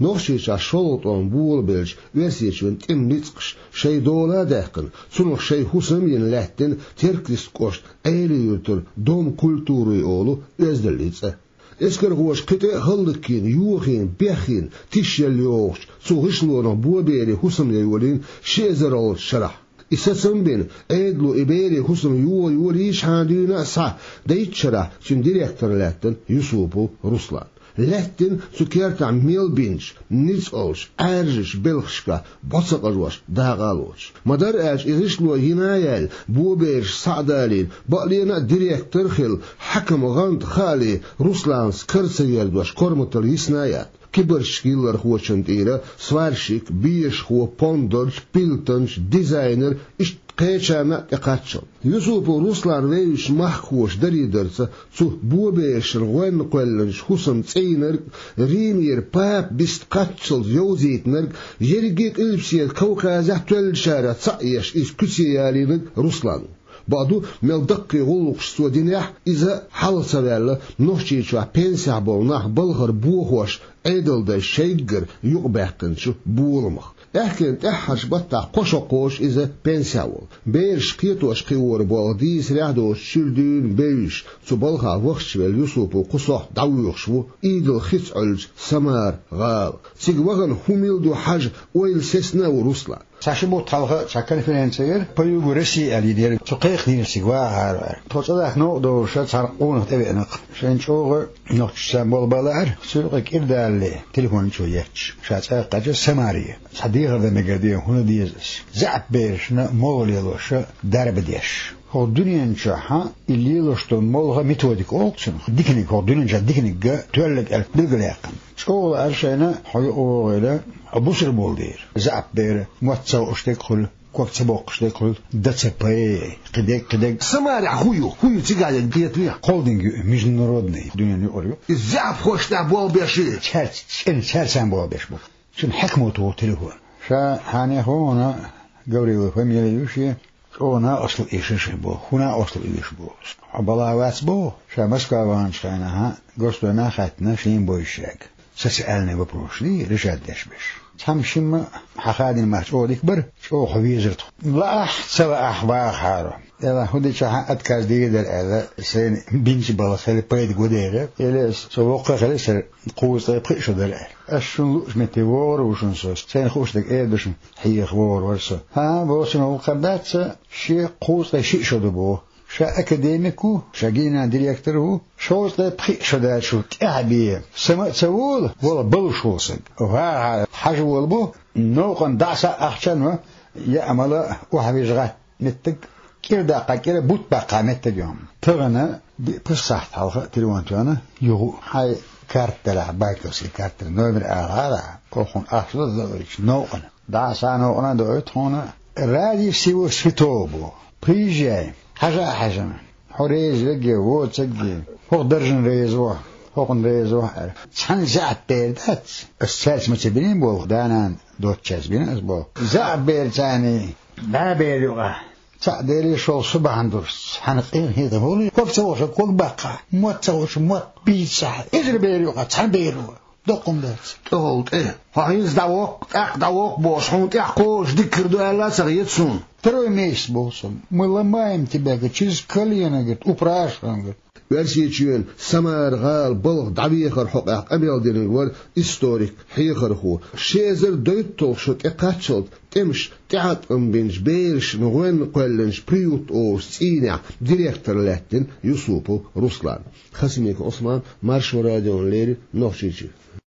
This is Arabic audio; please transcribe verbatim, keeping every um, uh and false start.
نوشيش عشولطون بول بلج ويسيشون تم نتقش شي دولا داقن سنوخ شي حسمين لاتن تركيس قوش ايلي يوتر دوم كولتوري اولو ازدليتسه اسكر هوش قطع هلكين يوخين بيخين تشيل يوش سوغشلونا بوبيري حسم يولين شيزرال شرح إساسن بين أدلو إبيري حسن يو يوريش هادينا سا دايت شرح سن ديريكتور لاتن يوسوبو روسلان لاتن سكيرت عميل بينش نيز أولش أرجش بلخشكا بصق أجواش داغالوش مدار أج إغشلو هنايال بوبيرش سعدالين بقلينا ديريكتور خل حكم غانت خالي روسلان سكرسيال دوش كورمتر يسنايات كبرشكيلر هو شنتيرا سوارشيك بيش هو بوندرش بيلتنش ديزاينر إش قيشانا اقاتشل يوسف روسلان ويش محكوش دريدرسا سو بوبيش رغوان قولنش خصم تسينر ريمير باب بيست قاتشل يوزيتنر يرقيق إلبسيت كوكازة تول شارع تسعيش إس كسيالينك روسلان بعدو ملدقي غلقش سودينيح إذا حل سوال نوشيشوا بينسع بولناح بلغر بوهوش ايدل دا شيجر يقبحتنشو بولمخ احكين تحش بطع قشقوش إذا بينسعول بيرش قيتوش قيور بالديس رعدوش شردون بيش سبالها وخش واليوسوبو قصح داويوشو ايدل خيسعلج سمار غال سيقوغن هميلدو حاج ويل سيسنا وروسلا ساشبو طالها شكل فينسير بيو رسي علي دير تقيق دير سيغوا هار توصلح نو دو شات سرقون تبعنق شنشوغ نوتش سامبول بالار سوق كيردال تليفون شويتش شات قاج سماري صديق هذا مقديه هنا ديزس زعب بيرشنا موليلوش درب ديش هو الدنيا نشاها اللي لشتو مولها ميثوديك أولتشن ديكنيك هو الدنيا نشا ديكنيك تولك ألف بالقلاقن شغل أرشينا حيقو غيلا أبوسر بولدير زعب بير مواتساو اشتكل كوك تبوق اشتكل داتسباي قديك قديك سماري خويو خويو تيجايا بيتويا هولدينج ميجنرودني الدنيا نيوريو الزعب خوش تابول بيشي تشارت شن شارسان بول بيشبو شن حكموتو تليفون شا هاني هونا قوري وفاميلي يوشي هنا أصل إيش بو هنا أصل إيش بو عبلاوات بو شامسكا وانشتينها قصدو ما خاتنا شين بويشاك سأسألني ببروش دي رجال دشبش تمشم حخادين مسؤول يكبر شو حويزرت لا سلا أحبار حارة إلا هودي شها أذكر دي در هذا سين بنش بالخير بيد قديرة إلا سوق خير سر قوة طيب شو در أشون لوش متوار وشون سوس سين خوش دك إيه بشون هي خوار ورسا ها بوسنا وقبات شيء قوة شيء شو دبوه شا أكاديميكو شا جينا ديريكتورو شو طيب شو در شو تعبيه سما تقول ولا بلشوسك وها حاجة والبو نوقن دعسة أحسن يعمل وحبيجغ نتك كير دقة كير بوت بقى متجهم ترنا بصح حلقة تلوانتوانا يو هاي كارت تلع بايكوسي كارت نومر آخر كوخون أصل ذلك نوقن دعسة نوقنا دوت هنا رادي سيو سيتوبو بريجي حاجة حاجة حريز لقي ووتسقي فوق درجن ريزوه فوق ريزوه سان زعب بيردات السالس متبينين بول دانا دوت شاس بين أسبوع زعب بير ثاني لا بيريوغا تعديلي شو صبح ندرس حنقين هذا هو كيف تسويش كل بقى ما تسويش ما بيسا إيش بيريوغا تان بيريوغا دقم دات قلت إيه هايز دواق أق دواق بوش حونت أقوش ذكر دولا سغيتسون تروي ميس بوسم ملا ما يمتبقى تشيز كلينا قلت وبراشان قلت ورسيتشين سمار غال بلغ دعبيخر حقاق أميال دينيور إستوريك حيخر خو شيزر دويت توشك إقاتشلت تمش تعت أمبنش بيرش نغوين قولنش بريوت أو سينع ديريكتور لاتن يوسوبو روسلان خسميك عثمان مارش وراديون ليري نوشيشي